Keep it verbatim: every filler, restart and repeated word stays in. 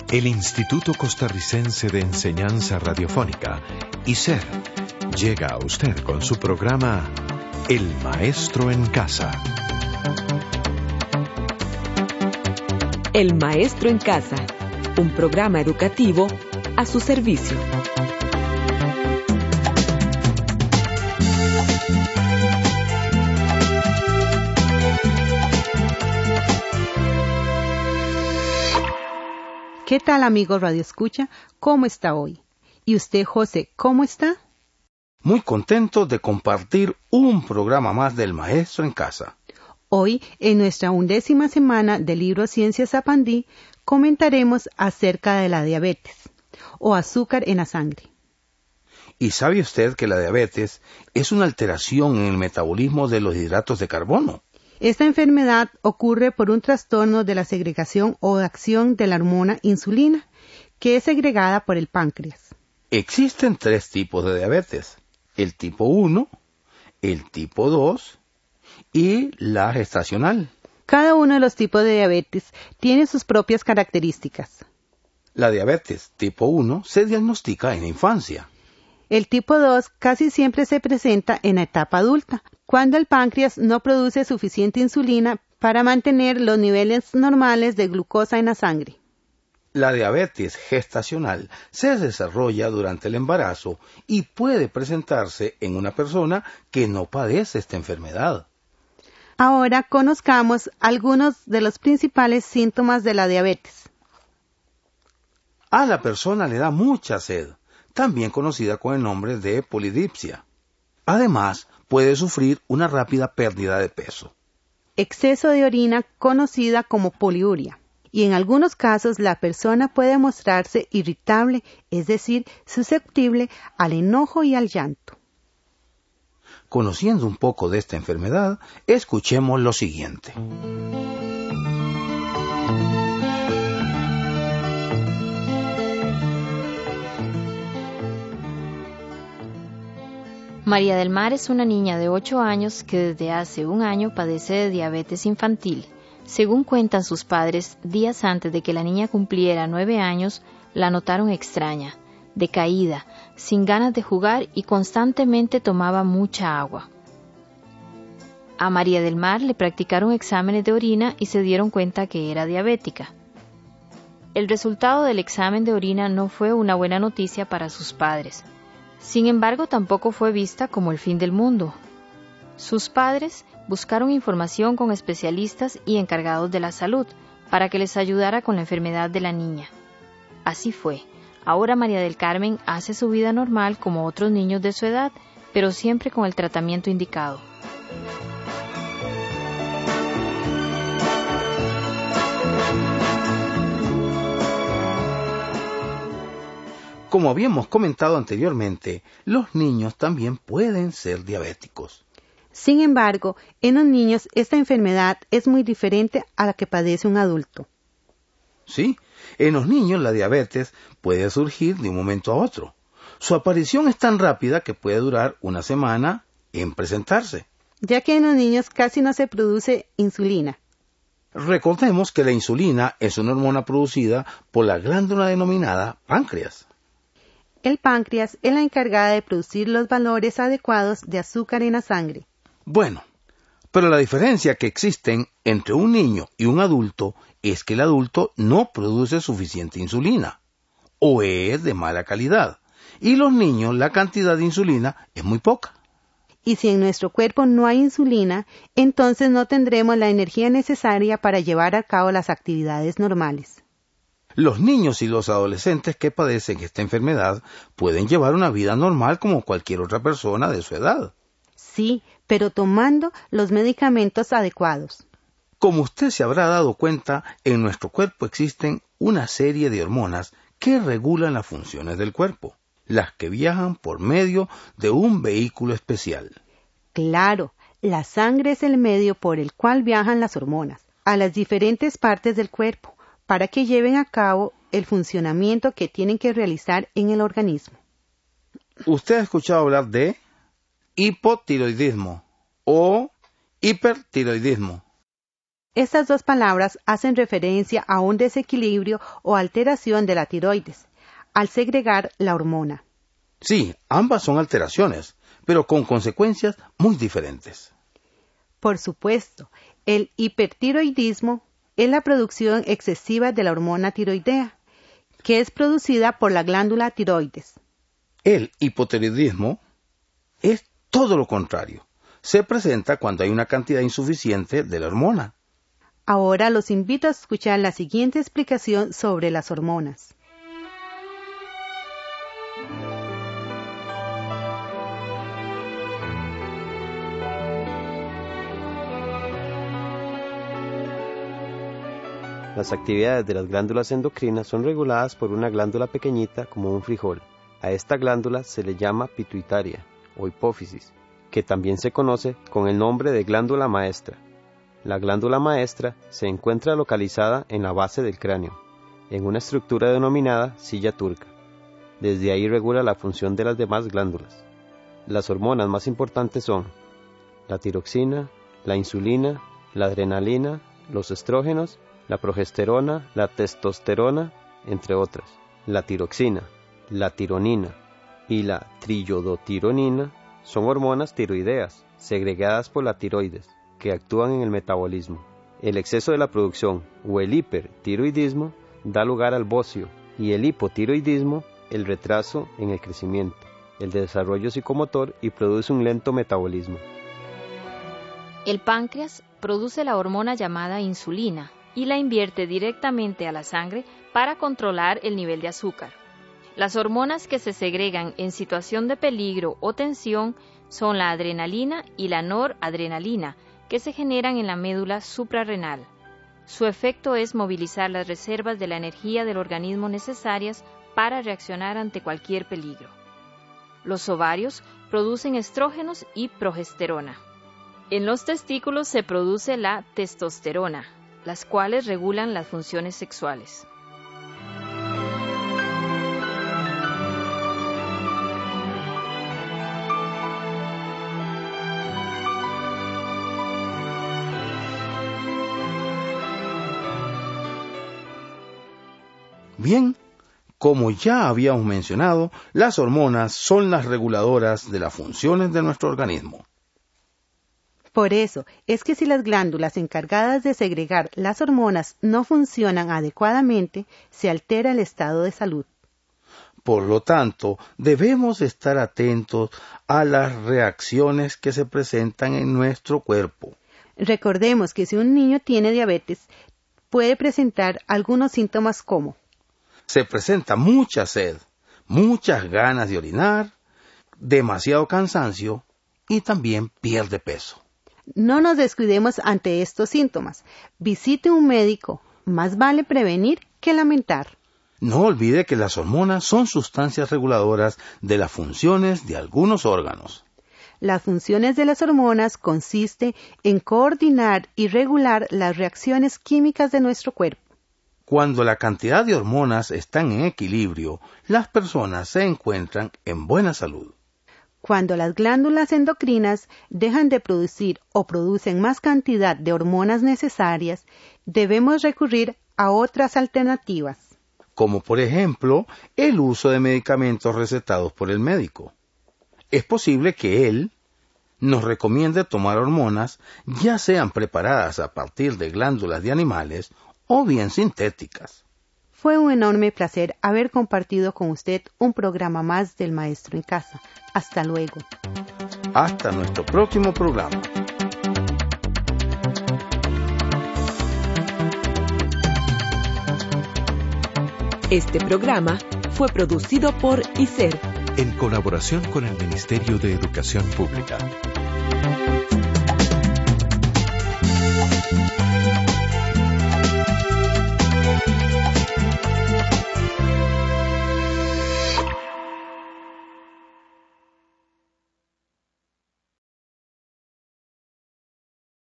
El Instituto Costarricense de Enseñanza Radiofónica, I C E R, llega a usted con su programa El Maestro en Casa. El Maestro en Casa, un programa educativo a su servicio. ¿Qué tal, amigo Radio Escucha? ¿Cómo está hoy? ¿Y usted, José, cómo está? Muy contento de compartir un programa más del Maestro en Casa. Hoy, en nuestra undécima semana del libro Ciencias Apandí, comentaremos acerca de la diabetes, o azúcar en la sangre. ¿Y sabe usted que la diabetes es una alteración en el metabolismo de los hidratos de carbono? Esta enfermedad ocurre por un trastorno de la segregación o acción de la hormona insulina, que es segregada por el páncreas. Existen tres tipos de diabetes: el tipo uno, el tipo dos y la gestacional. Cada uno de los tipos de diabetes tiene sus propias características. La diabetes tipo uno se diagnostica en la infancia. El tipo dos casi siempre se presenta en la etapa adulta, cuando el páncreas no produce suficiente insulina para mantener los niveles normales de glucosa en la sangre. La diabetes gestacional se desarrolla durante el embarazo y puede presentarse en una persona que no padece esta enfermedad. Ahora conozcamos algunos de los principales síntomas de la diabetes. A la persona le da mucha sed, también conocida con el nombre de polidipsia. Además, puede sufrir una rápida pérdida de peso. Exceso de orina, conocida como poliuria. Y en algunos casos la persona puede mostrarse irritable, es decir, susceptible al enojo y al llanto. Conociendo un poco de esta enfermedad, escuchemos lo siguiente. María del Mar es una niña de ocho años que desde hace un año padece de diabetes infantil. Según cuentan sus padres, días antes de que la niña cumpliera nueve años, la notaron extraña, decaída, sin ganas de jugar y constantemente tomaba mucha agua. A María del Mar le practicaron exámenes de orina y se dieron cuenta que era diabética. El resultado del examen de orina no fue una buena noticia para sus padres. Sin embargo, tampoco fue vista como el fin del mundo. Sus padres buscaron información con especialistas y encargados de la salud para que les ayudara con la enfermedad de la niña. Así fue. Ahora María del Carmen hace su vida normal como otros niños de su edad, pero siempre con el tratamiento indicado. Como habíamos comentado anteriormente, los niños también pueden ser diabéticos. Sin embargo, en los niños esta enfermedad es muy diferente a la que padece un adulto. Sí, en los niños la diabetes puede surgir de un momento a otro. Su aparición es tan rápida que puede durar una semana en presentarse. Ya que en los niños casi no se produce insulina. Recordemos que la insulina es una hormona producida por la glándula denominada páncreas. El páncreas es la encargada de producir los valores adecuados de azúcar en la sangre. Bueno, pero la diferencia que existe entre un niño y un adulto es que el adulto no produce suficiente insulina, o es de mala calidad, y los niños la cantidad de insulina es muy poca. Y si en nuestro cuerpo no hay insulina, entonces no tendremos la energía necesaria para llevar a cabo las actividades normales. Los niños y los adolescentes que padecen esta enfermedad pueden llevar una vida normal como cualquier otra persona de su edad. Sí, pero tomando los medicamentos adecuados. Como usted se habrá dado cuenta, en nuestro cuerpo existen una serie de hormonas que regulan las funciones del cuerpo, las que viajan por medio de un vehículo especial. Claro, la sangre es el medio por el cual viajan las hormonas a las diferentes partes del cuerpo, para que lleven a cabo el funcionamiento que tienen que realizar en el organismo. ¿Usted ha escuchado hablar de hipotiroidismo o hipertiroidismo? Estas dos palabras hacen referencia a un desequilibrio o alteración de la tiroides, al segregar la hormona. Sí, ambas son alteraciones, pero con consecuencias muy diferentes. Por supuesto, el hipertiroidismo es la producción excesiva de la hormona tiroidea, que es producida por la glándula tiroides. El hipotiroidismo es todo lo contrario. Se presenta cuando hay una cantidad insuficiente de la hormona. Ahora los invito a escuchar la siguiente explicación sobre las hormonas. Las actividades de las glándulas endocrinas son reguladas por una glándula pequeñita como un frijol. A esta glándula se le llama pituitaria o hipófisis, que también se conoce con el nombre de glándula maestra. La glándula maestra se encuentra localizada en la base del cráneo, en una estructura denominada silla turca. Desde ahí regula la función de las demás glándulas. Las hormonas más importantes son la tiroxina, la insulina, la adrenalina, los estrógenos, la progesterona, la testosterona, entre otras. La tiroxina, la tironina y la triiodotironina son hormonas tiroideas, segregadas por la tiroides, que actúan en el metabolismo. El exceso de la producción o el hipertiroidismo da lugar al bocio y el hipotiroidismo el retraso en el crecimiento, el desarrollo psicomotor y produce un lento metabolismo. El páncreas produce la hormona llamada insulina y la invierte directamente a la sangre para controlar el nivel de azúcar. Las hormonas que se segregan en situación de peligro o tensión son la adrenalina y la noradrenalina, que se generan en la médula suprarrenal. Su efecto es movilizar las reservas de la energía del organismo necesarias para reaccionar ante cualquier peligro. Los ovarios producen estrógenos y progesterona. En los testículos se produce la testosterona, las cuales regulan las funciones sexuales. Bien, como ya habíamos mencionado, las hormonas son las reguladoras de las funciones de nuestro organismo. Por eso es que si las glándulas encargadas de segregar las hormonas no funcionan adecuadamente, se altera el estado de salud. Por lo tanto, debemos estar atentos a las reacciones que se presentan en nuestro cuerpo. Recordemos que si un niño tiene diabetes, puede presentar algunos síntomas como: se presenta mucha sed, muchas ganas de orinar, demasiado cansancio y también pierde peso. No nos descuidemos ante estos síntomas. Visite un médico. Más vale prevenir que lamentar. No olvide que las hormonas son sustancias reguladoras de las funciones de algunos órganos. Las funciones de las hormonas consisten en coordinar y regular las reacciones químicas de nuestro cuerpo. Cuando la cantidad de hormonas están en equilibrio, las personas se encuentran en buena salud. Cuando las glándulas endocrinas dejan de producir o producen más cantidad de hormonas necesarias, debemos recurrir a otras alternativas. Como por ejemplo, el uso de medicamentos recetados por el médico. Es posible que él nos recomiende tomar hormonas, ya sean preparadas a partir de glándulas de animales o bien sintéticas. Fue un enorme placer haber compartido con usted un programa más del Maestro en Casa. Hasta luego. Hasta nuestro próximo programa. Este programa fue producido por I S E R, en colaboración con el Ministerio de Educación Pública.